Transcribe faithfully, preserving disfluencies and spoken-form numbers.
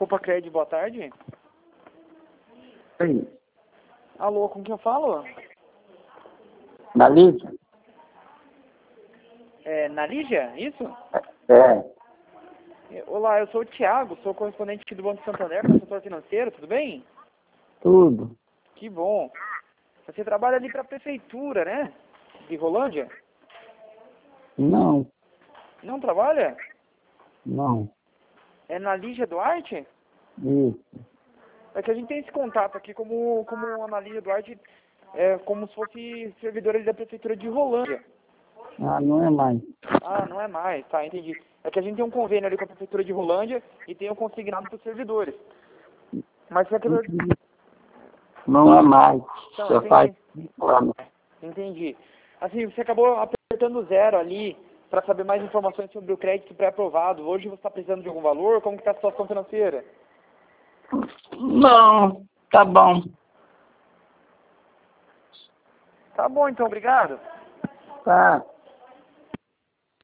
Copa Cred, boa tarde. Oi. Alô, com quem eu falo? Na Lídia? É, na Lígia, isso? É. Olá, eu sou o Thiago, sou correspondente do Banco Santander, consultor financeiro, tudo bem? Tudo. Que bom. Você trabalha ali para a prefeitura, né? De Rolândia? Não, Não trabalha? não. É na Lígia Duarte? Isso. É que a gente tem esse contato aqui como, como a Lígia Duarte, é como se fosse servidor ali da prefeitura de Rolândia. Ah, não é mais. Ah, não é mais, tá, entendi. É que a gente tem um convênio ali com a prefeitura de Rolândia e tem um consignado para os servidores. Mas você acabou... Não é mais. Então, Já entendi. faz cinco anos. Entendi. Assim, você acabou apertando zero ali para saber mais informações sobre o crédito pré-aprovado. Hoje você está precisando de algum valor? Como que está a situação financeira? Não, tá bom. Tá bom, então, obrigado. Tá.